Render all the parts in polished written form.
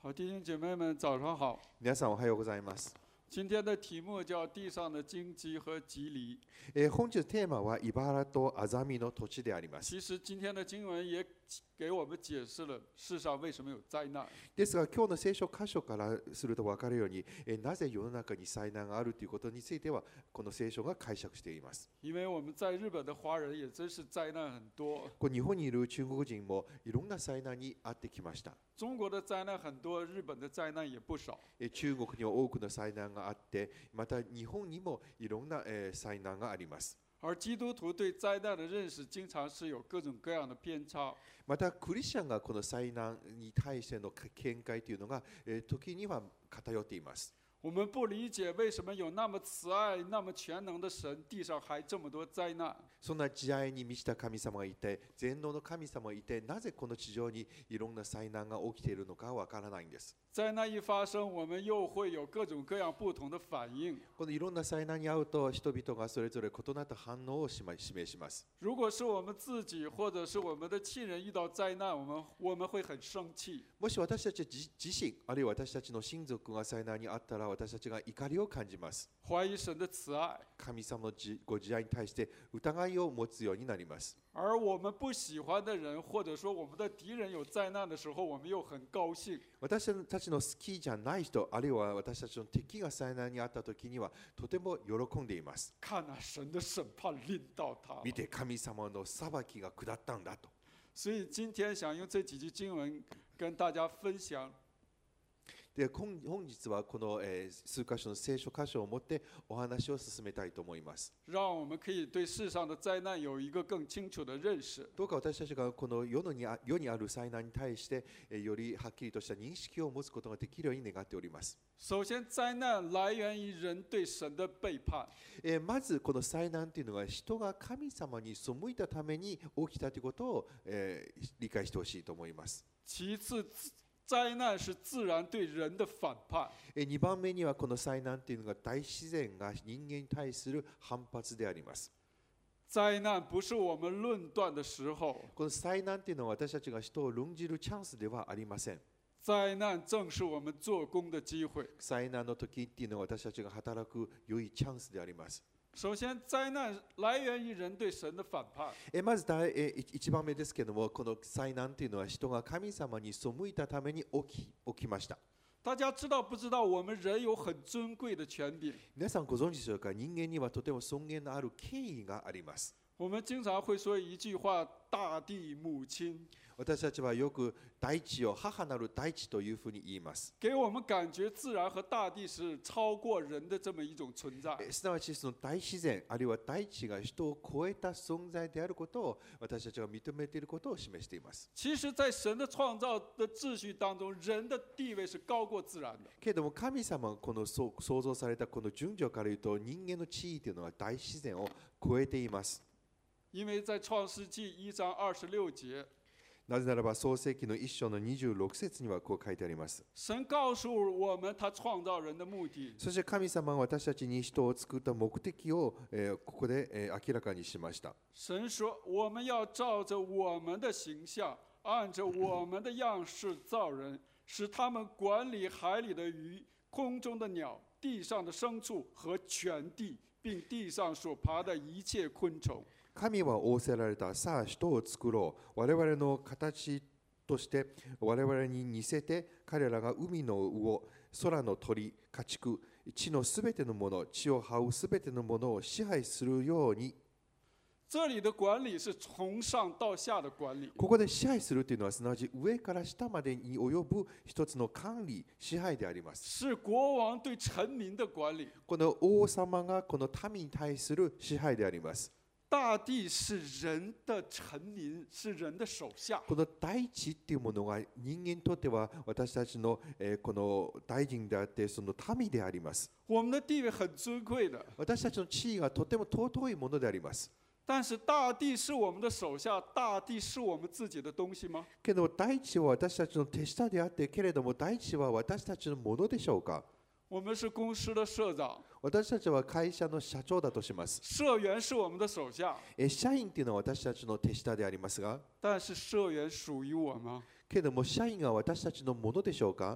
好，弟兄姐妹们，早上好。 皆さんおはようございます。 今天的题目叫“地上的荆棘和棘藜”。 本日テーマは茨とアザミの土地であります。 其实今天的经文也给我们解释了世上为什么有灾難。 ですが今日の聖書箇所からすると分かるように、なぜ世の中に災難があるということについてはこの聖書が解釈しています。 因为我们在日本的華人也真是災難很多。 日本にいる中国人もいろんな災難に遭ってきました。 中国的災難很多，日本的災難也不少。 中国には多くの災難があって、また日本にもいろんな災難があります。 而基督徒对灾難的認識經常是有各種各樣的偏差。 またクリスチャンがこの災難に対しての見解というのが時には偏っています。 我们不理解为什么有那么慈愛、那么全能的神，地上還這麼多災難。 そんな慈愛に満ちた神様がいて、全能の神様がいて、なぜこの地上にいろんな災難が起きているのかわからないんです。 災難一發生，我們又會有各種各樣不同的反應。 このいろんな災難に遭うと、人々がそれぞれ異なった反応を示します。 如果是我們自己或者是我們的親人遇到災難，我們會很生氣。 もし私たち自身、あるいは私たちの親族が災難に遭ったら、私たちが怒りを感じます。 懷疑神的慈愛。 神様のご慈愛に対して疑いを持つようになります。 而我們不喜歡的人，或者說我們的敵人有災難的時候，我們又很高興。 私たちの好きじゃない人、あるいは私たちの敵が災難に遭った時にはとても喜んでいます。 看啊，神的審判臨到他。 見て、神様の裁きが下ったんだと。 所以今天想用這幾句經文跟大家分享。 で本日はこの数箇所の聖書箇所を持ってお話を進めたいと思います。 讓我們可以對世上的災難有一個更清楚的認識。 どうか私たちがこの世にある災難に対してよりはっきりとした認識を持つことができるように願っております。 首先，災難來源於人對神的背叛。 まずこの災難というのは人が神様に背いたために起きたということを理解してほしいと思います。 其次，災難是自然對人的反叛。 2番目にはこの災難というのが大自然が人間に対する反発であります。 災難不是我們論斷的時候。 この災難というのは私たちが人を論じるチャンスではありません。 災難正是我們做工的機會。 災難の時っていうのは私たちが働く良いチャンスであります。 首先，災難來源於人對神的反叛。 まず1番目ですけれども、この災難というのは人が神様に背いたために起きました。 大家知道不知道，我們人有很尊貴的權柄。 皆さんご存知でしょうか。人間にはとても尊厳のある権威があります。 我們經常會說一句話：大地母親。 私たちはよく大地を母なる大地というふうに言います。 給我們感覺自然和大地是超過人的這麼一種存在。 すなわちその大自然あるいは大地が人を超えた存在であることを私たちが認めていることを示しています。 其實在神的創造的秩序當中，人的地位是高過自然的。 けれども神様がこの創造されたこの順序から言うと、人間の地位というのは大自然を超えています。 因為在創世記1章26節。 なぜならば創世記の1章の26節にはこう書いてあります。 神告訴我們他創造人的目的。 そして神様が私たちに人を作った目的をここで明らかにしました。 神說：我們要照着我們的形象，按着我們的樣式造人，使他們管理海裡的魚、空中的鳥、地上的牲畜和全地，並地上所爬的一切昆蟲。 神は仰せられた。さあ人を作ろう。我々の形として我々に似せて、彼らが海の魚、空の鳥、家畜、地のすべてのもの、地を這うすべてのものを支配するように。 這裡的管理是從上到下的管理。 ここで支配するというのはすなわち上から下までに及ぶ一つの管理、支配であります。 是國王對臣民的管理。 この王様がこの民に対する支配であります。 大地是人的臣民，是人的手下。 この大地っていうものが人間にとっては私たちのこの大臣であって、その民であります。 我們的地位很尊貴的。 私たちの地位がとても尊いものであります。 但是大地是我們的手下，大地是我們自己的東西嗎？ けど大地は私たちの手下であって、けれども大地は私たちのものでしょうか。 我們是公司的社長。 私たちは会社の社長だとします。 社員是我們的手下。 社員というのは私たちの手下でありますが、 但是社員屬於我嗎？ けれども社員が私たちのものでしょうか。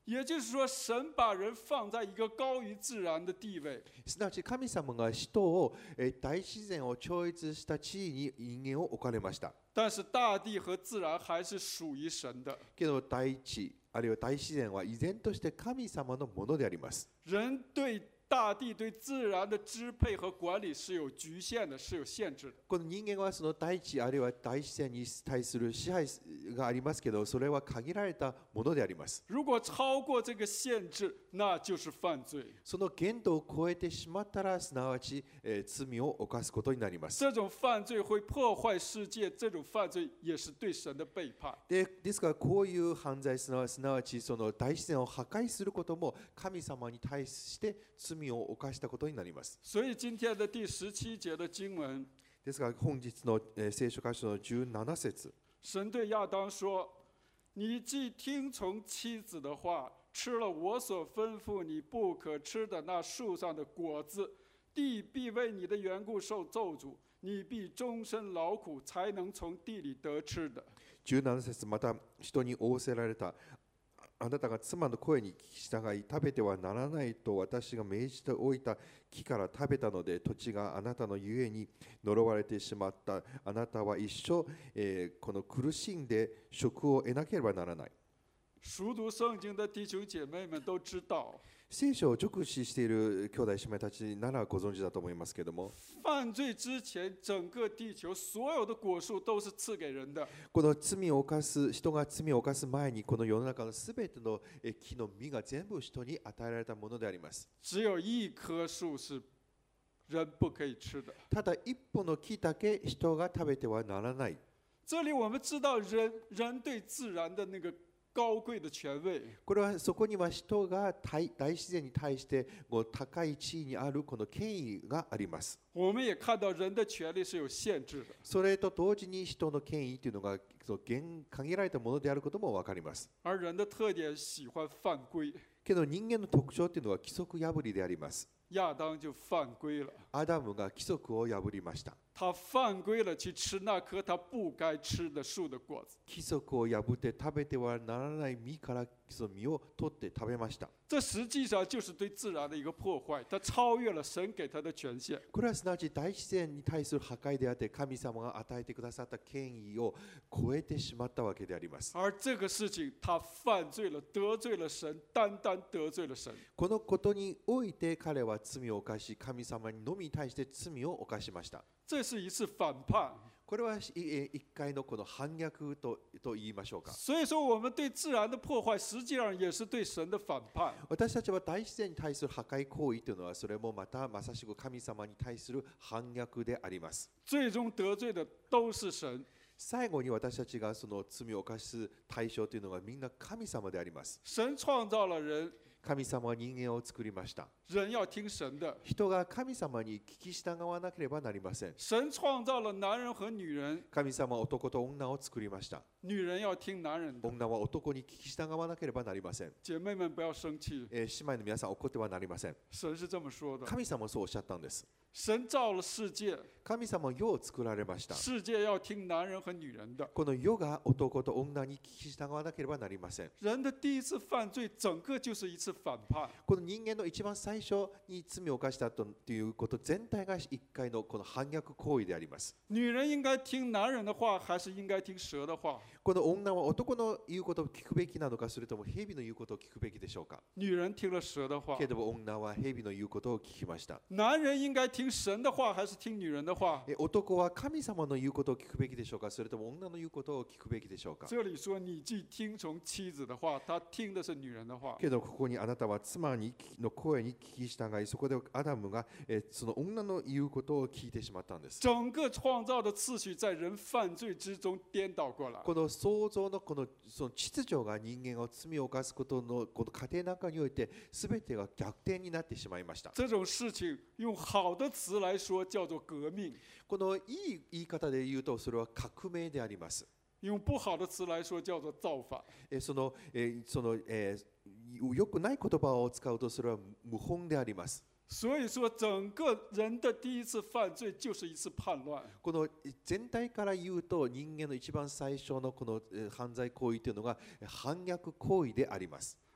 也就是说，神把人放在一个高于自然的地位。 すなわち神様が人を大自然を超越した地位に人間を置かれました。 但是大地和自然还是属于神的。 けど大地あるいは大自然は依然として神様のものであります。 人对大地对自然的支配和管理是有局限的，是有限制的。 この人間はその大地あるいは大自然に対する支配がありますけど、それは限られたものであります。 如果超过这个限制，那就是犯罪。 その限度を超えてしまったら、すなわち罪を犯すことになります。 这种犯罪会破坏世界，这种犯罪也是对神的背叛。 ですからこういう犯罪すなわちその大自然を破壊することも神様に対して罪を犯したことになります。 所以今天的第17节的经文， ですから本日の聖書箇所の17節、 神对亚当说：“你既听从妻子的话，吃了我所吩咐你不可吃的那树上的果子，地必为你的缘故受咒诅，你必终身劳苦，才能从地里得吃的。” 17節、また人に仰せられた。あなたが妻の声に聞き従い食べてはならないと私が命じておいた木から食べたので土地があなたのゆえに呪われてしまった。あなたは一生、この苦しんで職を得なければならない。 熟读圣经的弟兄姐妹们都知道， 聖書を直視している兄弟姉妹たちならご存知だと思いますけれども、 犯罪之前，整个地球所有的果树都是赐给人的。 この罪を犯す人が罪を犯す前にこの世の中のすべての木の実が全部人に与えられたものであります。 只有一棵树是人不可以吃的。 ただ一本の木だけ人が食べてはならない。 这里我们知道人对自然的那个高贵的权位。 これはそこには人が大自然に対して高い地位にあるこの権威があります。 我们也看到人的权利是有限制的。 それと同時に人の権威というのが限られたものであることも分かります。 而人的特点喜欢犯规。 けど人間の特徴というのは規則破りであります。 亚当就犯规了。 アダムが規則を破りました。 他犯规了，去吃那棵他不该吃的树的果子。 規則を破って食べてはならない実からその実を取って食べました。 这实际上就是对自然的一个破坏，他超越了神给他的权限。 これはすなわち大自然に対する破壊であって、神様が与えてくださった権威を超えてしまったわけであります。 而这个事情，他犯罪了，得罪了神，单单得罪了神。 このことにおいて彼は罪を犯し、神様にのみに対して罪を犯しました。 这是一次反叛。 これは一回のこの反逆と言いましょうか。 所以说，我们对自然的破坏，实际上也是对神的反叛。 私たちは大自然に対する破壊行為というのは、それもまたまさしく神様に対する反逆であります。 最终得罪的都是神。 最後に私たちがその罪を犯す対象というのはみんな神様であります。 神創造了人。 神様は人間を作りました。 人要听神的。 人が神様に聞き従わなければなりません。 神創造了男人和女人。 神様は男と女を作りました。 女人要听男人的。 女は男に聞き従わなければなりません。 姐妹们不要生气。 姉妹の皆さん怒ってはなりません。 神是这么说的。 神様はそうおっしゃったんです。 神造了世界。 神様は世を作られました。 世界要听男人和女人的。 この世が男と女に聞き従わなければなりません。 人的第一次犯罪，整个就是一次反叛。 この人間の一番最初に罪を犯したということ全体が一回のこの反逆行為であります。 女人应该听男人的话，还是应该听蛇的话？ この女は男の言うことを聞くべきなのか、それとも蛇の言うことを聞くべきでしょうか。 女人听了蛇的话。 けども女は蛇の言うことを聞きました。 男人应该听神的话，还是听女人的话？ 男は神様の言うことを聞くべきでしょうか、それとも女の言うことを聞くべきでしょうか。 这里说你既听从妻子的话，他听的是女人的话。 けどここにあなたは妻の声に聞き従い、そこでアダムがその女の言うことを聞いてしまったんです。 整个创造的次序在人犯罪之中颠倒过来。 この創造のその秩序が人間を罪を犯すことのこの過程の中において全てが逆転になってしまいました。 这种事情用好的词来说叫做革命。 このいい言い方で言うとそれは革命であります。 用不好的词来说叫做造反。 良くない言葉を使うとそれは謀反であります。 所以说，整个人的第一次犯罪就是一次叛乱。 この全体から言うと人間の一番最初のこの犯罪行為というのが反逆行為であります。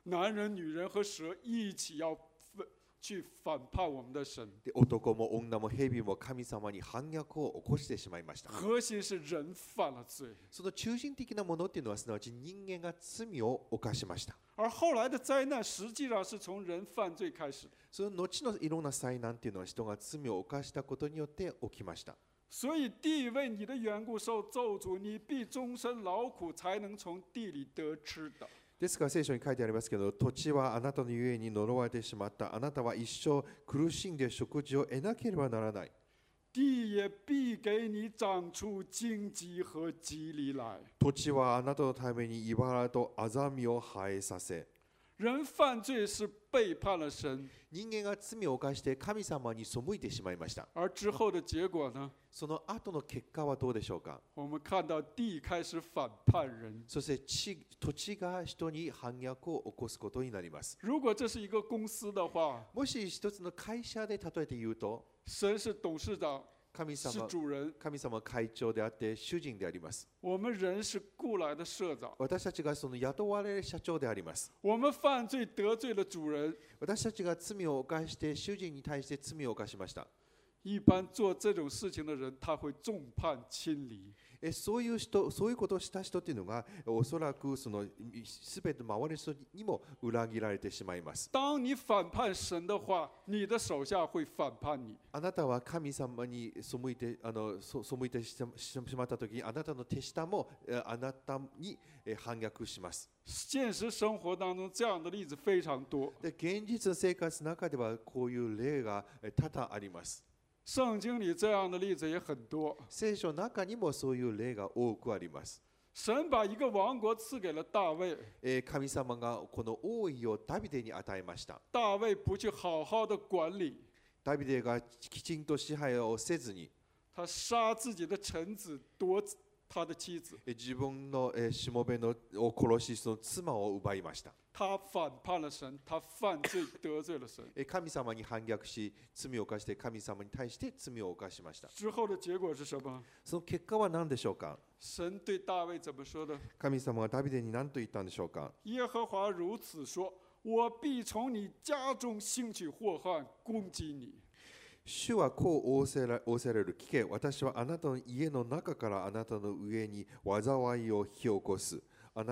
男人、女人和蛇一起要去反叛我们的神。 で男も女も蛇も神様に反逆を起こしてしまいました。 核心是人犯了罪。 その中心的なものっていうのはすなわち人間が罪を犯しました。 而后来的灾难实际上是从人犯罪开始。 その後のいろんな災難っていうのは人が罪を犯したことによって起きました。 所以地为你的缘故受咒诅，你必终身劳苦，才能从地里得吃的。 ですから聖書に書いてありますけど、土地はあなたのゆえに呪われてしまった。あなたは一生苦しんで食事を得なければならない。 地也必给你长出荆棘和棘藜来。 土地はあなたのために茨とアザミを生えさせ。 人犯罪是背叛了神， 人間が罪を犯して神様に背いてしまいました。 而之后的结果呢？ その後の結果はどうでしょうか。 我们看到地开始反叛人。 そして土地が人に反逆を起こすことになります。 如果这是一个公司的话， もし一つの会社で例えて言うと、 神是董事长， 神是様主人， は会長であって主人であります。 我们人是雇来的社长。 私たちがその雇われる社長であります。 我们犯罪得罪了主人， 私たちが罪を犯して主人に対して罪を犯しました。 一般做这种事情的人，他会众叛亲离。 そういうことをした人というのがおそらくその全て周りの人にも裏切られてしまいます。 当你反叛神的话，你的手下会反叛你。 あなたは神様に背いてしまったときに、あなたの手下もあなたに反逆します。 现实生活当中这样的例子非常多。 で現実の生活の中ではこういう例が多々あります。 圣经里这样的例子也很多。 聖書の中にもそういう例が多くあります。 神把一个王国赐给了大卫， 神様がこの王位をダビデに与えました。 大卫不去好好的管理， ダビデがきちんと支配をせずに、 他杀自己的臣子，夺他的妻子。 自分のしもべを殺し、その妻を奪いました。 他反叛了神，他犯罪得罪了神。 神様に反逆し、罪を犯して神様に対して罪を犯しました。 之后的结果是什么？ その結果は何でしょうか。 神对大卫怎么说的？ 神様はダビデに何と言ったんでしょうか。 耶和华如此说：我必从你家中兴起祸患，攻击你。 主はこう仰せられる。聞け、私はあなたの家の中からあなたの上に災いを引き起こす。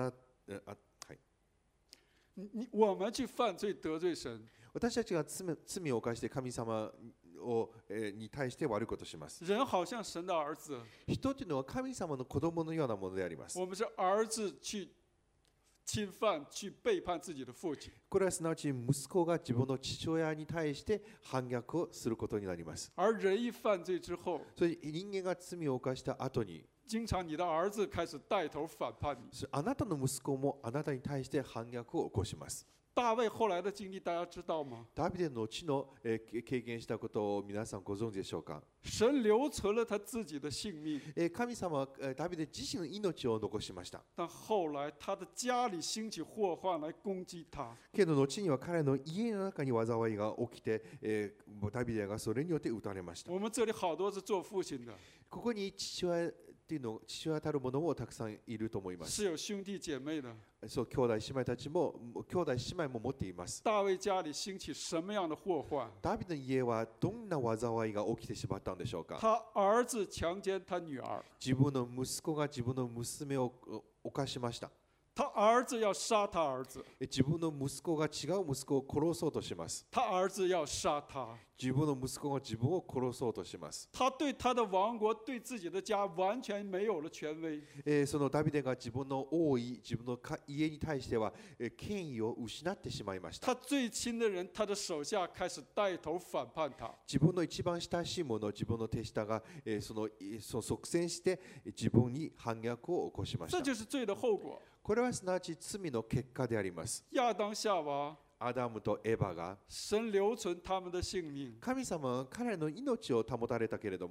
我们去犯罪得罪神， 私たちが罪を犯して神様に対して悪いことをします。 人好像神的儿子， 人というのは神様の子供のようなものであります。 我们是儿子去侵犯、去背叛自己的父亲。 これはすなわち息子が自分の父親に対して反逆をすることになります。 而人一犯罪之后， それ人間が罪を犯した後に、 经常你的儿子开始带頭反叛你。 あなたの息子もあなたに対して反逆を起こします。 大卫后来的经历大家知道吗？ ダビデの後の経験したことを皆さんご存知でしょうか。 神留存了他自己的性命， 神様はダビデ自身の命を残しました。 但后来他的家里兴起祸患来攻击他。 けど後には彼の家の中に災いが起きて、ダビデがそれによって撃たれました。 我们这里好多是做父亲的， ここに父親たる者もたくさんいると思います。 是有兄弟姐妹的。 そう、兄弟姉妹たちも兄弟姉妹も持っています。 大卫家里兴起什么样的祸患？ ダビデの家はどんな災いが起きてしまったんでしょうか。 他儿子强奸他女儿， 自分の息子が自分の娘を犯しました。 他儿子要杀他儿子， 自分の息子が違う息子を殺そうとします。 他儿子要杀他。 自分の息子が自分を殺そうとします。 他对他的王国、对自己的家完全没有了权威。 そのダビデが自分の王位、自分の家に対しては権威を失ってしまいました。 他最亲的人，他的手下开始带頭反叛他。 自分の一番親しい者、自分の手下がその即戦して自分に反逆を起こしました。 这就是罪的后果。 これはすなわち罪の結果であります。 亚当夏娃， アダムとエバが神留存他们的性命。 神様は彼らの命を保たれたけれども、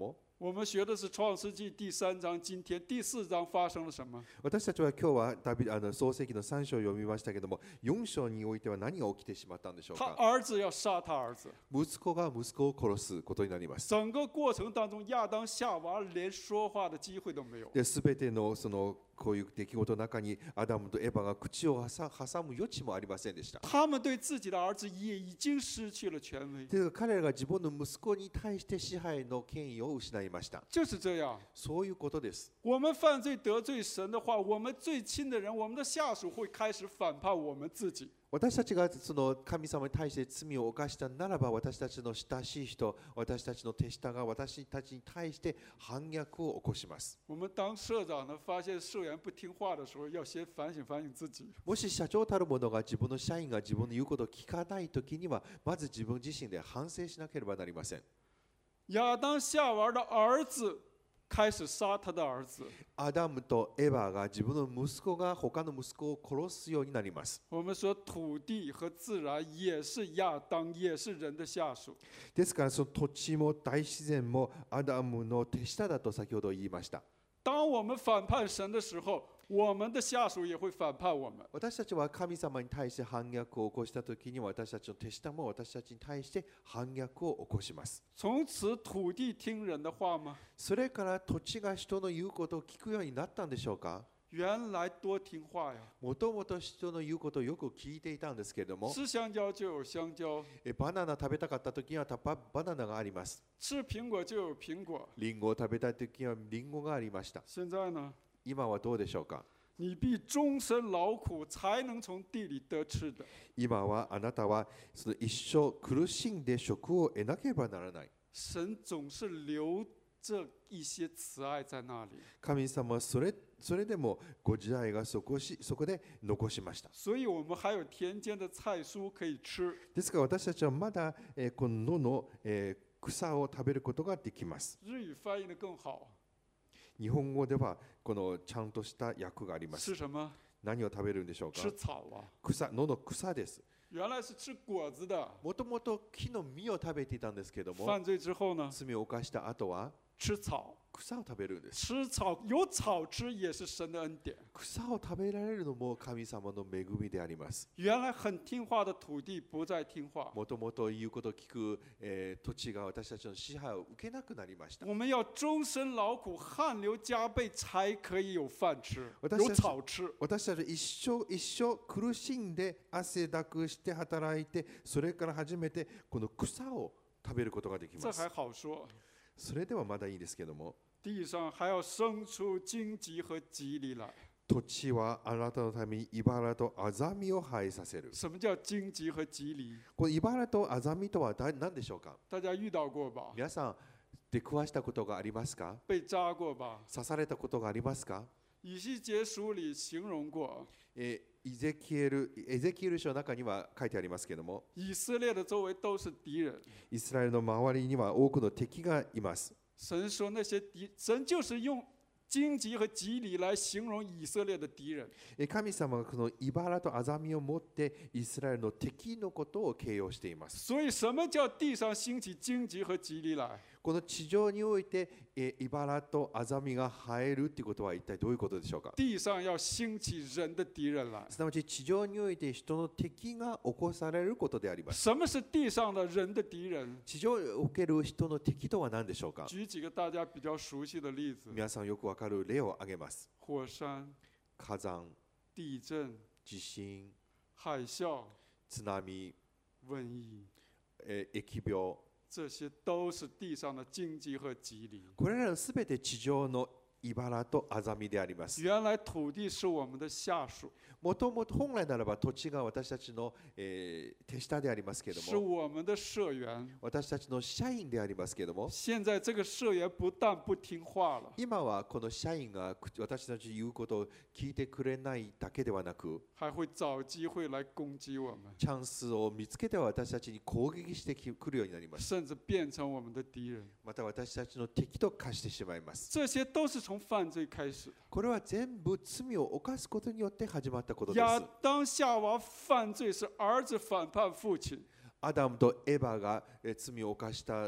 我们学的是创世纪第3章，今天第4章发生了什么？ 私たちは今日は創世記の3章を読みましたけども、4章においては何が起きてしまったんでしょう他か。 儿子要殺他儿子， 息子が息子を殺すことになります。 整个过程当中，亚当夏娃连说话的机会都没有。 で、すべてのこういう出来事の中にアダムとエバが口を挟む余地もありませんでした。 他们对自己的儿子也已经失去了权威。 で、彼らが自分の息子に対して支配の権威を失いました。 就是这样， そういうことです。 我们犯罪得罪神的话，我们最亲的人，我们的下属会开始反叛我们自己。 私たちが神様に対して罪を犯したならば、私たちの親しい人、私たちの手下が私たちに対して反逆を起こします。 我们当社长的发现社员不听话的时候，要先反省反省自己。 もし社長たる者が自分の社員が自分の言うことを聞かないときには、まず自分自身で反省しなければなりません。 亚当夏娃的儿子开始杀他的儿子。 アダムとエバが自分の息子が他の息子を殺すようになります。 我们说土地和自然也是亚当，也是人的下属。 ですからその土地も大自然もアダムの手下だと先ほど言いました。 当我们反叛神的时候，我们的下属也会反叛我们。 私たちは神様に対して反逆を起こしたときに、私たちの手下も私たちに対して反逆を起こします。 从此土地听人的话吗？ それから土地が人の言うことを聞くようになったんでしょうか。 原来多听话呀！ もともと人の言うことをよく聞いていたんですけれども、 吃香蕉就有香蕉， バナナ食べたかったときにはバナナがあります。 吃苹果就有苹果。 リンゴを食べたいときにはリンゴがありました。 现在呢？ 今はどうでしょうか。 你必终身劳苦，才能从地里得吃的。 今はあなたはその一生苦しんで食を得なければならない。 神总是留着一些慈愛在那里。 神様はそれでもご自愛がそこで残しました。 所以我们还有田间的菜蔬可以吃。 ですから私たちはまだこの野の草を食べることができます。 日语翻译的更好。 日本語ではこのちゃんとした訳があります。 吃什么？ 何を食べるんでしょうか。 吃草啊。 野の草です。 原来是吃果子的。 もともと木の実を食べていたんですけども、 犯罪之后呢？ 罪を犯した後は吃草。 草を食べるんです。 吃草，有草吃也是神的恩典。 草を食べられるのも神様の恵みであります。 原来很听话的土地不再听話。 もともと言うことを聞く、土地が私たちの支配を受けなくなりました。 我们要終身勞苦，汗流浹背，才可以有飯吃，有草吃。 私たちは一生苦しんで汗だくして働いて、それから初めてこの草を食べることができます。 这还好说。 それではまだいいですけども、 地上还要生出荆棘和棘藜来。 土地はあなたのために茨とアザミを生えさせる。 什么叫荆棘和棘藜？ この茨とアザミとは何でしょうか。 大家遇到過吧？ 皆さん出くわしたことがありますか。 被扎過吧？ 刺されたことがありますか。 以西結書里形容過。 エゼキエル書の中には書いてありますけれども、 以色列的周圍都是敵人。 イスラエルの周りには多くの敵がいます。 神說那些神就是用荆棘和棘藜來形容以色列的敵人。 神様がこの茨とアザミを持ってイスラエルの敵のことを形容しています。 所以什麼叫地上興起荊棘和棘藜來？ この地上において茨とアザミが生えるということは一体どういうことでしょうか。 地上要興起人的敵人來。 すなわち地上において人の敵が起こされることであります。 什麼是地上的人的敵人？ 地上における人の敵とは何でしょうか。 舉幾個大家比較熟悉的例子。 皆さんよくわかる例を挙げます。 火山、 火山、 地震、 地震、 海嘯、 津波、 瘟疫、 疫病、 這些都是地上的荊棘和棘藜。 これらはすべて地上の茨とアザミであります。 原来土地是我們的下屬。 もともと本来ならば土地が私たちの、手下でありますけれど是も、 我們的社員。 私たちの社員でありますけれども、 現在這個社員不但不聽話了， 今はこの社員が私たちの言うことを聞いてくれないだけではなく、 還會找機會來攻擊我們， チャンスを見つけては私たちに攻撃してくるようになります。 甚至變成我們的敵人。 また私たちの敵と化してしまいます。 這些都是從犯罪開始的。 これは全部罪を犯すことによって始まったことです。 亞當夏娃犯罪是兒子反叛父親。 アダムとエバが罪を犯した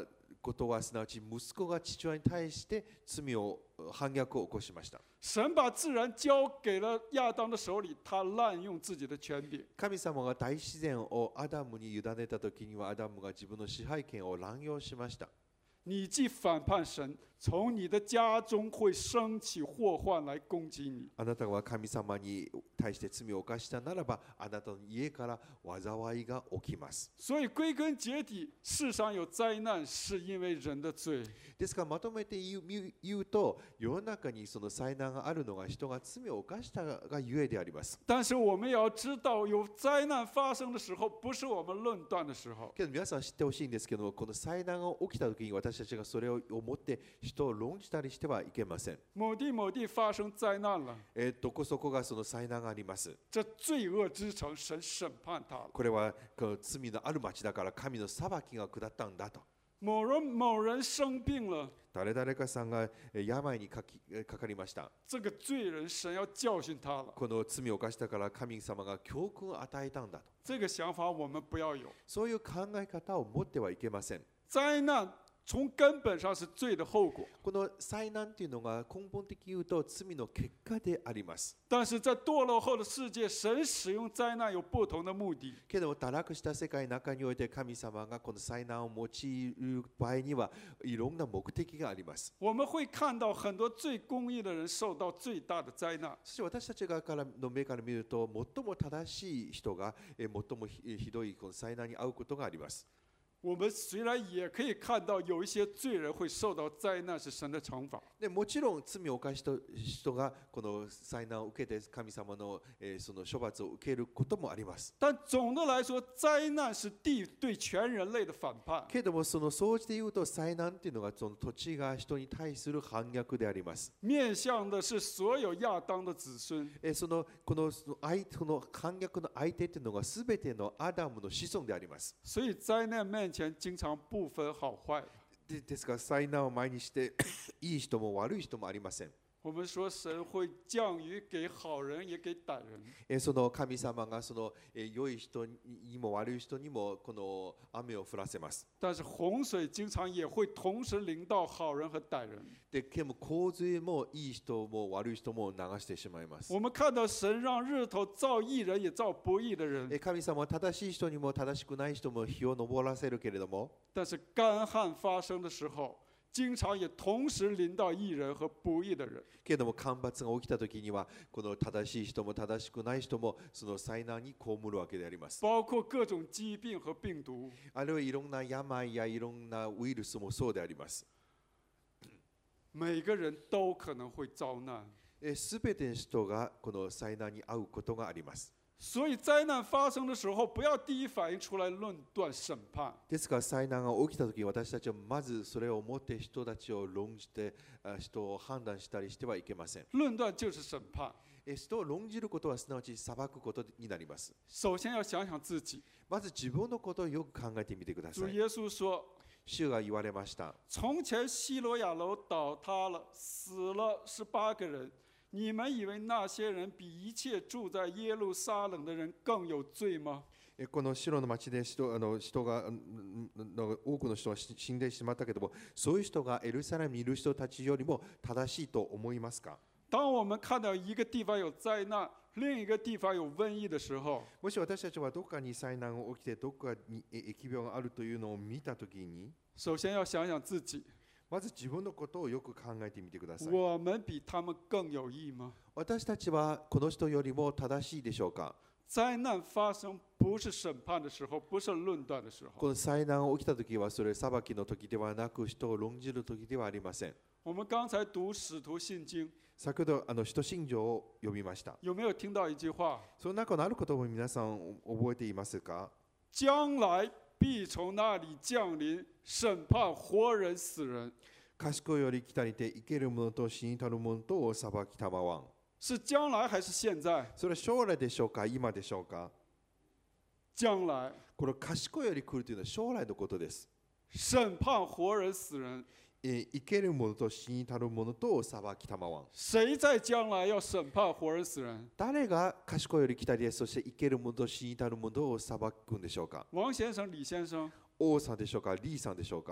ことはすなわち息子が父親に対して罪を反逆を起こしました。 神把自然交给了亚当的手里，他滥用自己的权柄。 神様が大自然をアダムに委ねたときにはアダムが自分の支配権を乱用しました。 你既反叛神，从你的家中会升起祸患来攻击你。 あなたが神様に対して罪を犯したならば、あなたの家から災いが起きます。 所以归根结底，世上有灾难，是因为人的罪。 ですからまとめて言うと、世の中にその災難があるのが人が罪を犯したがゆえであります。 但是我们也要知道，有灾难发生的时候，不是我们论断的时候。 けど皆さん知ってほしいんですけども、この災難が起きたときに私たちがそれを思って人を論じたりしてはいけません。 某地某地发生灾难了， どこそこがその災難があります。 这罪恶之城，神審判他了。 これはこの罪のある町だから神の裁きが下ったんだと。 某人生病了， 誰々かさんが病にかかりました。 这个罪人神要教训他了。 この罪を犯したから神様が教訓を与えたんだと。 这个想法我们不要有。 そういう考え方を持ってはいけません。 灾难从根本上是罪的后果。 この災難というのが根本的に言うと罪の結果であります。 但是在堕落后的世界，神使用灾難有不同的目的。 けど堕落した世界の中において神様がこの災難を用いる場合にはいろんな目的があります。 我们会看到很多最公义的人受到最大的灾難。 そして私たち側の目から見ると最も正しい人が最もひどいこの災難に遭うことがあります。 我们虽然也可以看到有一些罪人会受到灾難，是神的惩罰。 でもちろん罪を犯した人がこの災難を受けて神様のその処罰を受けることもあります。 但总的来说，灾難是地对全人類的反叛。 けれどもその総じて言うと災難というのがその土地が人に対する反逆であります。 面向的是所有亚当的子孫。 この反逆の相手というのがすべてのアダムの子孫であります。 所以灾難面前經常不分好壞。 ですから災難を前にしていい人も悪い人もありません。 我们说神会降雨给好人也给歹人。 その神様がその良い人にも悪い人にもこの雨を降らせます。 但是洪水经常也会同時臨到好人和歹人。 でも洪水もいい人も悪い人も流してしまいます。 我们看到神讓日頭照義人也照不義的人。 神様は正しい人にも正しくない人も日を昇らせるけれども、 但是乾旱發生的時候，經常也同時臨到義人和不義的人。 けれども干ばつが起きたときにはこの正しい人も正しくない人もその災難に被るわけであります。 包括各種疾病和病毒。 あるいはいろんな病やいろんなウイルスもそうであります。 每個人都可能會遭難。 すべての人がこの災難に遭うことがあります。 所以災難發生的時候，不要第一反應出來論斷審判。 ですから災難が起きたときに私たちはまずそれを持って人たちを論じて人を判断したりしてはいけません。 論斷就是審判。 人を論じることはすなわち裁くことになります。 首先要想想自己。 まず自分のことをよく考えてみてください。 主耶穌說， 主が言われました。 從前希羅亞樓倒塌了，死了18個人。你們以為那些人比一切住在耶路撒冷的人更有罪嗎？ このシロの町で人が多くの人が死んでしまったけども、そういう人がエルサレムにいる人たちよりも正しいと思いますか？ 當我們看到一個地方有災難，另一個地方有瘟疫的時候， もし私たちはどこかに災難が起きてどこかに疫病があるというのを見たときに、 首先要想想自己。 まず自分のことをよく考えてみてください。 我們比他們更有義嗎？ 私たちはこの人よりも正しいでしょうか？ 災難發生不是審判的時候，不是論斷的時候。 この災難が起きたときはそれ裁きの時ではなく人を論じる時ではありません。 我們剛才讀使徒信經， 先ほど使徒信條を読みました。 有沒有聽到一句話？ その中のある言葉を皆さん覚えていますか？ 將來必從那裡降臨，審判活人死人。 賢いより来たりて生ける者と死にたる者とを裁きたまわん。 是將來還是現在？ それは将来でしょうか、今でしょうか？ 將來。 これ賢いより来るというのは将来のことです。 審判活人死人。 生ける者と死にたる者とを裁きたまわん。 誰在將來要審判活人死人？ 誰が賢いより来たり、そして生ける者と死にたる者を裁くんでしょうか？ 王先生、李先生。 王さんでしょうか、リーさんでしょうか？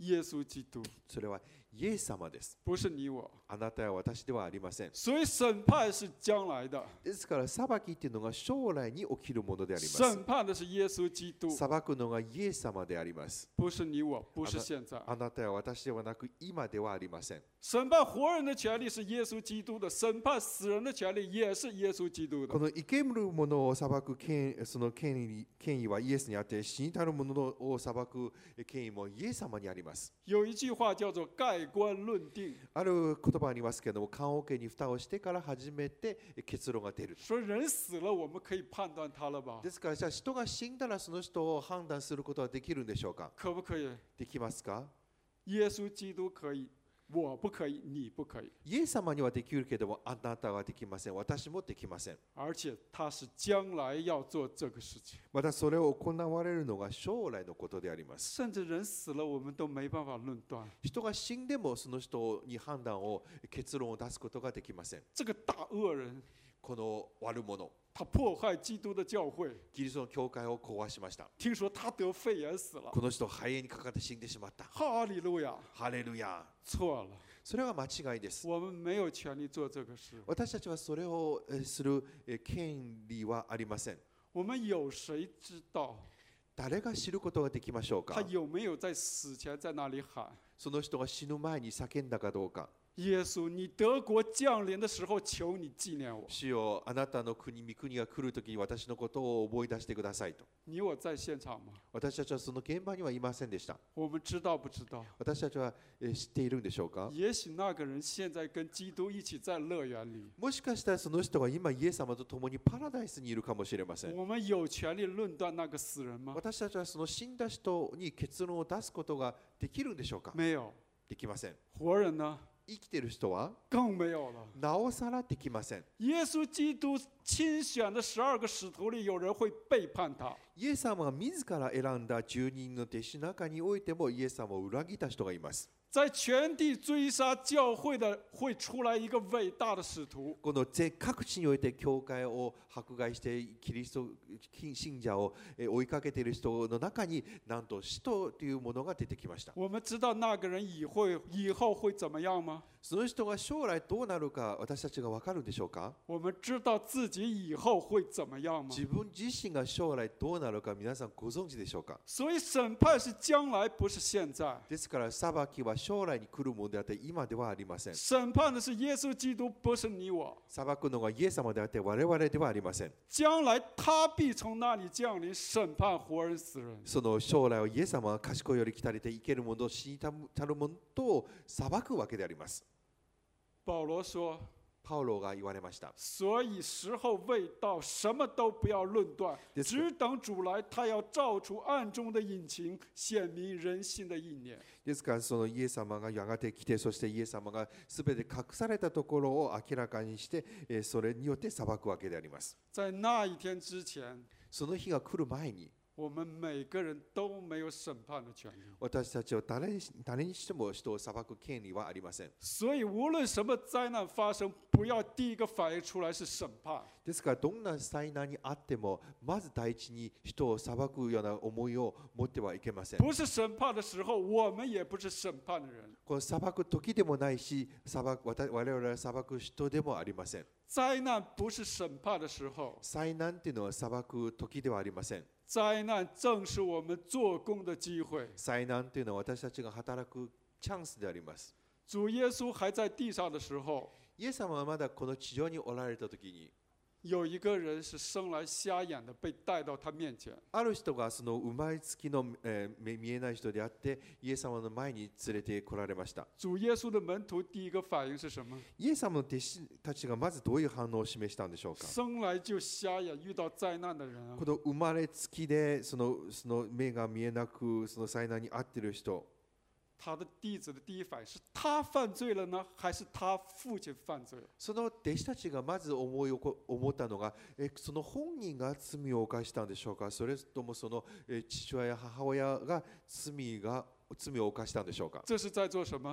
耶稣基督， それはイエス様です。 不是你我。 あなたや私ではありません。 所以审判是将来的， ですから裁きっていうのが将来に起きるものであります。 审判的是耶稣基督， 裁くのがイエス様であります。 不是你我，不是现在。 あなたや私ではなく今ではありません。 审判活人的权利是耶稣基督的，审判死人的权利也是耶稣基督的こ。の生けるものを裁くその権威はイエスにあって、死にたるものを裁く権威もイエス様にあります。 有一句话叫做盖棺论定， ある言葉ありますけれども、棺桶に蓋をしてから初めて結論が出る。 说人死了，我们可以判断他了吧？ ですから、じゃあ人が死んだらその人を判断することはできるんでしょうか？ 可不可以？ できますか？ 耶稣基督可以，我不可以，你不可以。 イエス様にはできるけども、あなたはできません。私もできません。 而且他是将来要做这个事情， またそれを行われるのが将来のことであります。 甚至人死了，我们都没办法论断。 人が死んでもその人に判断を結論を出すことができません。 这个大恶人， この悪者、 他迫害基督的教会， キリストの教会を壊しました。 听说他得肺炎死了。 この人肺炎にかかって死んでしまった。 哈利路亚！ ハレルヤ。 错了， それは間違いです。 我们没有权利做这个事。 私たちはそれをする権利はありません。 我们有谁知道誰が知ることができましょうか？ 他有没有在死前在那里喊その人が死ぬ前に叫んだかどうか。 耶稣，你德国降临的时候，求你纪念我。 主よ、あなたの国、御国が来るときに私のことを思い出してくださいと。 你我在现场吗？ 私たちはその現場にはいませんでした。 我们知道不知道？ 私たちは知っているんでしょうか？ 也许那个人现在跟基督一起在乐园里。 もしかしたらその人が今イエス様と共にパラダイスにいるかもしれません。 我们有权利论断那个死人吗？ 私たちはその死んだ人に結論を出すことができるんでしょうか？ 没有。 できません。 活人呢？ 生きている人は更没有了。 なおさらできません。 耶稣基督亲选的12个使徒里，有人会背叛他。 イエス様が自ら選んだ10人の弟子の中においてもイエス様を裏切った人がいます。 在全地追杀教会的会出来一个伟大的使徒。 この全各地において教会を迫害してキリスト信者を追いかけている人の中になんと使徒というものが出てきました。 我们知道那个人以后会怎么样吗？ その人が将来どうなるか私たちが分かるんでしょうか？ 我们知道自己以后会怎么样吗？ 自分自身が将来どうなるか皆さんご存知でしょうか？ 所以审判是将来，不是现在。 ですから裁きは将来に来るものであって今ではありません。 审判的是耶稣基督，不是你我。 裁くのがイエス様であって我々ではありません。 将来他必从那里降臨，審判活人死人。 その将来をイエス様は賢いより来たりて生ける者、死にたる者と裁くわけであります。 保羅說， パウロが言われました。 所以時候未到，什麼都不要論斷，只等主來，他要照出暗中的隱情，顯明人心的意念。 ですからそのイエス様がやがて来て、そしてイエス様がすべて隠されたところを明らかにして、それによって裁くわけであります。 在那一天之前， その日が来る前に、 我们每个人都没有審判的權利。 私たちは誰にしても人を裁く権利はありません。 所以無論什麼災難發生，不要第一個反應出來是審判。 ですからどんな災難にあってもまず第一に人を裁くような思いを持ってはいけません。 不是審判的時候，我們也不是審判的人。 この裁く時でもないし、我々は裁く人でもありません。 災難不是審判的時候， 災難っていうのは裁く時ではありません。 災難正是我們做工的機會。 災難というのは私たちが働くチャンスであります。 主耶穌還在地上的時候， イエス様はまだこの地上におられた時に、 有一個人是生來瞎眼的，被帶到他面前。 ある人がその生まれつきの見えない人であってイエス様の前に連れて来られました。 主耶穌的門徒第一個反應是什麼？ イエス様の弟子たちがまずどういう反応を示したんでしょうか？ 生來就瞎眼、遇到災難的人啊この生まれつきでその目が見えなくその災難に遭っている人、 他的弟子的第一反應是他犯罪了呢，還是他父親犯罪了？ その弟子たちがまず思ったのが、その本人が罪を犯したんでしょうか、それともその父親や母親が罪を犯したんでしょうか。 這是在做什麼？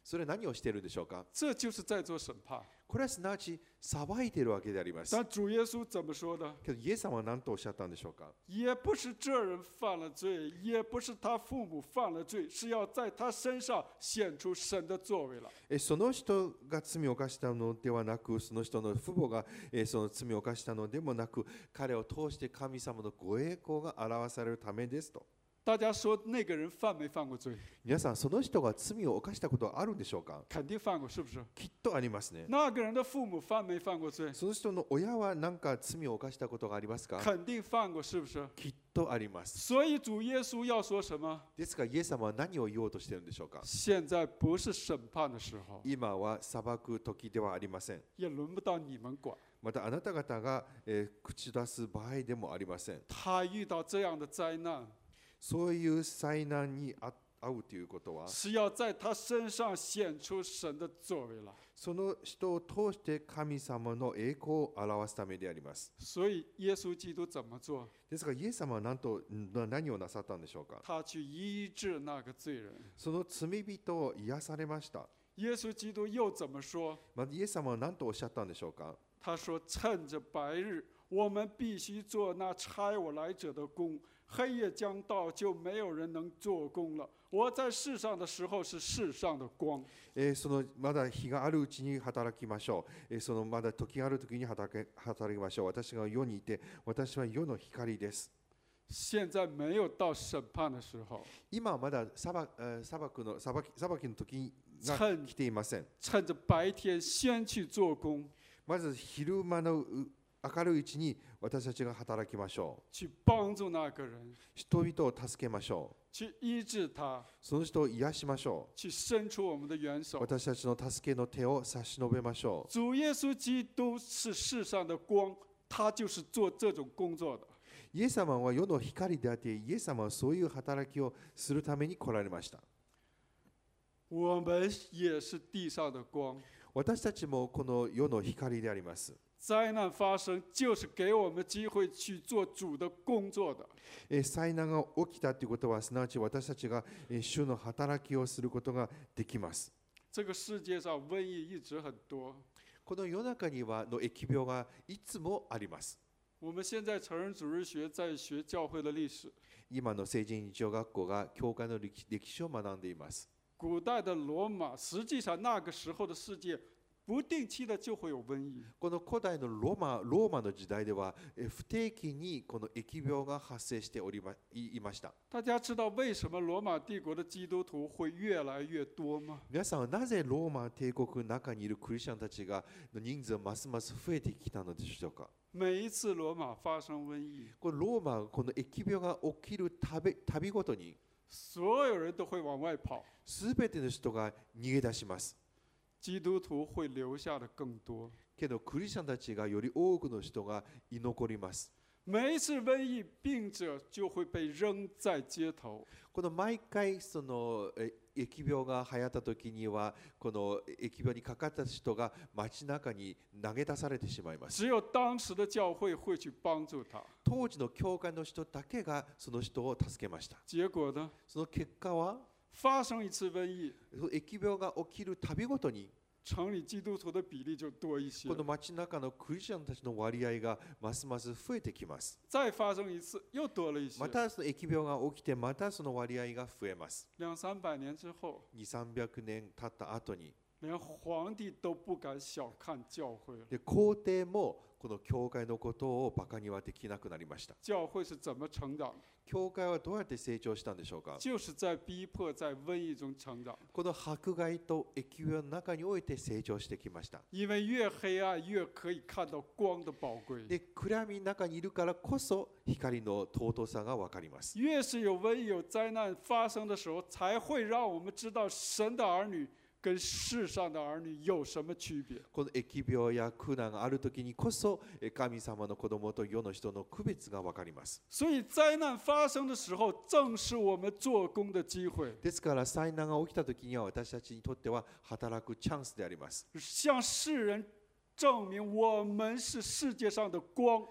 それは何をしているんでしょうか。 这就是在做审判。 これはすなわち裁いているわけであります。 但主耶稣怎么说呢？ けどイエス様は何とおっしゃったんでしょうか。 也不是这人犯了罪，也不是他父母犯了罪，是要在他身上显出神的作为来。 その人が罪を犯したのではなく、その人の父母がその罪を犯したのでもなく、彼を通して神様のご栄光が表されるためですと。 大家说那个人犯没犯过罪？ 皆さん、その人が罪を犯したことはあるんでしょうか。 肯定犯过，是不是？ きっとありますね。 那个人的父母犯没犯过罪？ その人の親は何か罪を犯したことがありますか。 肯定犯过，是不是？ きっとあります。 所以主耶稣要说什么？ ですが、イエス様は何を言おうとしているんでしょうか。 现在不是审判的时候， 今は裁く時ではありません。 也轮不到你们管。 またあなた方が口出す場合でもありません。 他遇到这样的灾難， そういう災難に遭うということは、 是要在他身上显出神的作为来。 その人を通して神様の栄光を表すためであります。 所以耶稣基督怎么做？ ですが、イエス様は何をなさったんでしょうか。 他去医治那个罪人。 その罪人を癒されました。 耶稣基督又怎么说？ まずイエス様は何とおっしゃったんでしょうか。 他说：“趁着白日，我们必须做那差我来者的工；黑夜将到，就没有人能做工了。我在世上的时候是世上的光。” そのまだ日があるうちに働きましょう。そのまだ時がある時に働きましょう。私が世にいて、私は世の光です。 现在没有到审判的时候， 今はまだ裁きの時が来ていません。 趁着白天先去做工， まず昼間の明るいうちに私たちが働きましょう。 去帮助那个人， 人々を助けましょう。 去医治他， その人を癒しましょ去伸出我们的援う。 手。 私たちの助けの手を差し伸べましょう。 主耶稣基督是世上的光，他就是做这种工作的。 イエス様は世の光であって、イエス様はそういう働きをするために来られました。 我们也是地上的光。 私たちもこの世の光であります。 灾難發生就是給我們機會去做主的工作的。 災難が起きたということは、すなわち私たちが主の働きをすることができます。 這個世界上瘟疫一直很多。 この世の中にはの疫病がいつもあります。 我們現在成人主日學在學教會的歷史。 今の成人日曜学校が教会の歴史を学んでいます。 古代的羅馬，實際上那個時候的世界不定期的就會有瘟疫。 この古代のローマの時代では不定期にこの疫病が発生していました。 大家知道為什麼羅馬帝國的基督徒會越來越多嗎？ 皆さんはなぜローマ帝国の中にいるクリスチャンたちがの人数がますます増えてきたのでしょうか。 每一次羅馬發生瘟疫， このローマこの疫病が起きるたびごとに、 所有人都會往外跑， すべての人が逃げ出します。 基督徒會留下的更多。 けどクリスチャンたちがより多くの人が居残ります。 每一次瘟疫，病者就會被扔在街頭。 この毎回その疫病が流行った時には、この疫病にかかった人が街中に投げ出されてしまいます。 只有當時的教會會去幫助他。 当時の教会の人だけがその人を助けました。 結果呢？ その結果は、 發生一次瘟疫， 疫病が起きるたびごとに、 城裡基督徒的比例就多一些。 この街中のクリスチャンたちの割合がますます増えてきます。 再發生一次，又多了一些。 またその疫病が起きて、またその割合が増えます。 200-300年之後 2、300年経った後に、 連皇帝都不敢小看教會了。 で皇帝もこの教会のことをバカにはできなくなりました。 教會是怎麼成長的？ 教会はどうやって成長したんでしょうか。 就是在逼迫、在瘟疫中成長。 この迫害と疫病の中において成長してきました。 因為越黑暗越可以看到光的寶貴。 で暗闇の中にいるからこそ光の尊さが分かります。 越是有瘟疫、有災難發生的時候，才會讓我們知道神的兒女跟世上的兒女有什麼區別。 この疫病や苦難があるときにこそ神様の子供と世の人の区別が分かります。 所以災難發生的時候，正是我們做工的機會。 ですから災難が起きたときには、私たちにとっては働くチャンスであります。 向世人證明我們是世界上的光。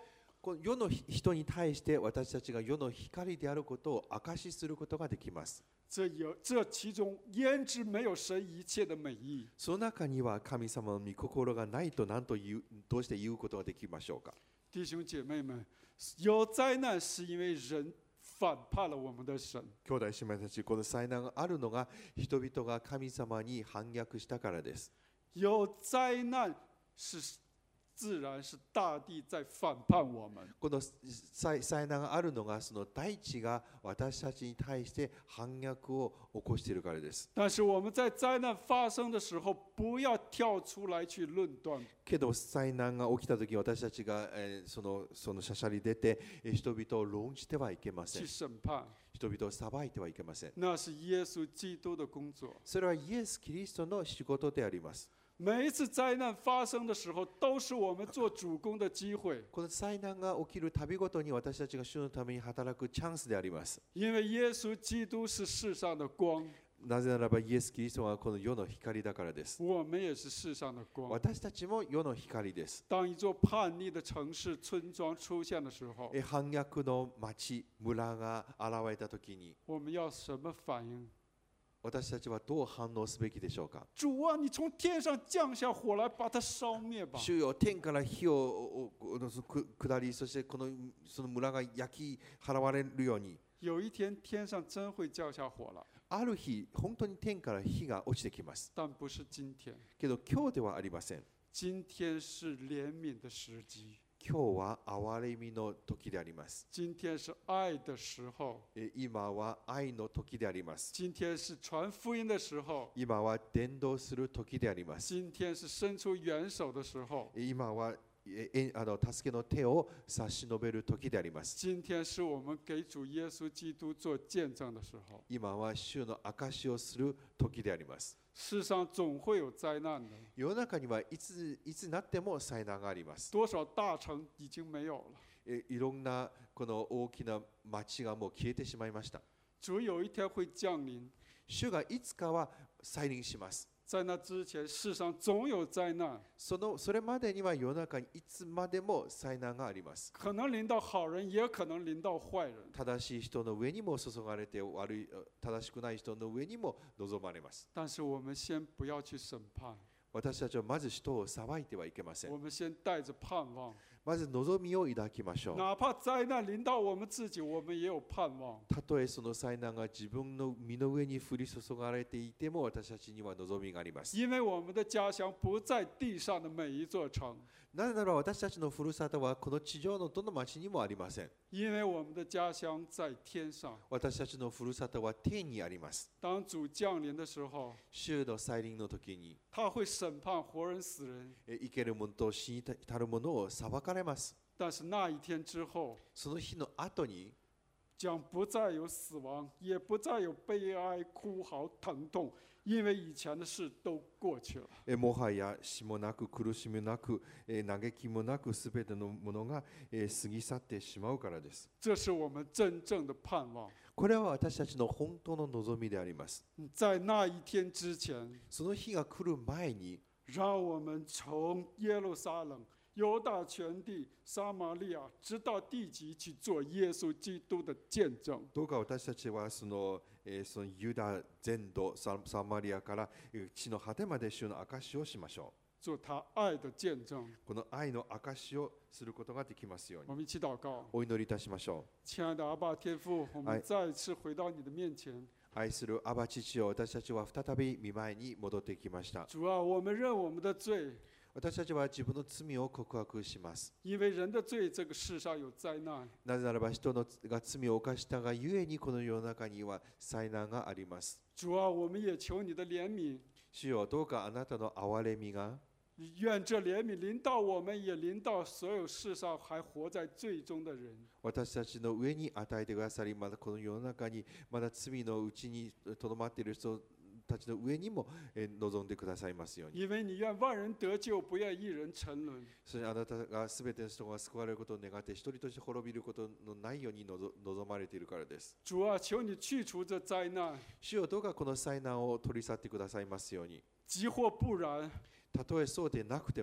この世の人に対して私たちが世の光であることを証しすることができます。 这其中焉知没有神一切的美意？ その中には神様の御心がないと何と言う、どうして言うことができましょうか。 弟兄姐妹们，有灾难是因为人反叛了我们的神。 兄弟姉妹たち、この災難があるのが人々が神様に反逆したからです。 有灾难是自然是大地在反叛我们。 この災難があるのがその大地が私たちに対して反逆を起こしているからです。 但是我们在灾难发生的时候，不要跳出来去論斷。 けど災難が起きたとき、私たちがそのしゃしゃり出て人々を論じてはいけません。 去審判， 人々を裁いてはいけません。 那是耶稣基督的工作。 それはイエス・キリストの仕事であります。 每一次灾難发生的时候，都是我们做主工的機会。 この災難が起きるたびごとに私たちが主のために働くチャンスであります。 因为耶稣基督是世上的光， なぜならばイエス・キリストはこの世の光だからです。 我们也是世上的光。 私たちも世の光です。 当一座叛逆的城市、村庄出现的时候， 反逆の町、村が現れたときに、 我们要什么反应？ 私たちはどう反応すべきでしょうか。 主啊，你从天上降下火来，把它烧灭吧。 主よ、天から火を下り、そしてその村が焼き払われるように。 有一天天上真会降下火了， ある日、本当に天から火が落ちてきます。 但不是今天。 けど今日ではありません。 今天是怜悯的时机， 今日は憐れみの時であります。 今天是爱的时候， 今は愛の時であります。 今天是传福音的时候， 今は伝道する時であります。 今天是伸出援手的时候， 今は助けの手を差し伸べる時であります。 今天是我们给主耶稣基督做见证的时候。 今は主の証しをする時であります。 世上总会有灾难的， 世の中にはいつになっても災難があります。 多少大城已经没有了。 いろんなこの大きな町がもう消えてしまいました。 主有一天会降臨， 主がいつかは再臨します。 在那之前，世上总有灾難。 それまでには世の中にいつまでも災難があります。 可能臨到好人，也可能臨到壞人。 正しい人の上にも注がれて、正しくない人の上にも望まれます。 但是我们先不要去審判， 私たちはまず人を裁いてはいけません。 我们先帶着盼望。 まず望みを抱きましょう。 哪怕災難臨到我們自己，我們也有盼望。 たとえその災難が自分の身の上に降り注がれていても、私たちには望みがあります。 因為我們的家鄉不在地上的每一座城， なぜなら私たちのふるさとはこの地上のどの町にもありません。 因為我們的家鄉在天上。 私たちのふるさとは天にあります。 當主降臨的時候， 主の再臨の時に、 他會審判活人死人。 生ける者と死にたる者を裁かれます。 但是那一天之後， その日の後に、 將不再有死亡，也不再有悲哀、哭嚎、疼痛，因為以前的事都過去了。 もはや死もなく苦しみもなく嘆きもなくすべてのものが過ぎ去ってしまうからです。 這是我們真正的盼望。 これは私たちの本当の望みであります。 在那一天之前， その日が来る前に、 讓我們從耶路撒冷、猶大全地、撒瑪利亞，直到地極去做耶穌基督的見證。 どうか私たちはそのユダ全土、サマリアから地の果てまで主の証しをしましょ做他愛的見證。 う。この愛の証しをすることができますように。 我們一起禱告。 お祈りいたしましょ親愛的阿爸天父，我們再一次回到你的面前。 う。愛するアバ父よ、私たちは再び御前に戻ってきました。 主啊，我們認我們的罪， 私たちは自分の罪を告白します。 因為人的罪，這個世上有災難。 なぜならば人が罪を犯したがゆえにこの世の中には災難があります。 主啊，我們也求你的憐憫。 主よ、どうかあなたの憐れみが、 願這憐憫臨到我們，也臨到所有世上還活在罪中的人。 私たちの上に与えてくださり、またこの世の中にまだ罪のうちにとどまっている人たちの上にも望んでくださいますように。 因為你願萬人得救，不願一人沉淪。 そしてあなたがすべての人が救われることを願って、一人として滅びることのないように望まれているからです。 主啊，求你去除這災難。 主よ、どうかこの災難を取り去ってくださいますように。 即或不然， たとえそうでなくても、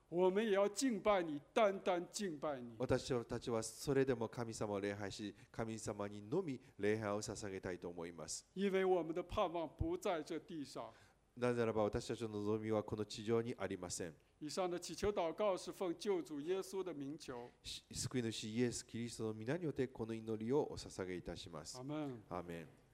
我们也要敬拜你，单单敬拜你。 私たちはそれでも神様を礼拝し、神様にのみ礼拝を捧げたいと思います。 因为我们的盼望不在这地上。 なぜならば私たちの望みはこの地上にありません。 以上的祈求祷告是奉救主耶稣的名求。 救い主イエス・キリストの皆によってこの祈りをお捧げいたします。 阿门。 アーメン。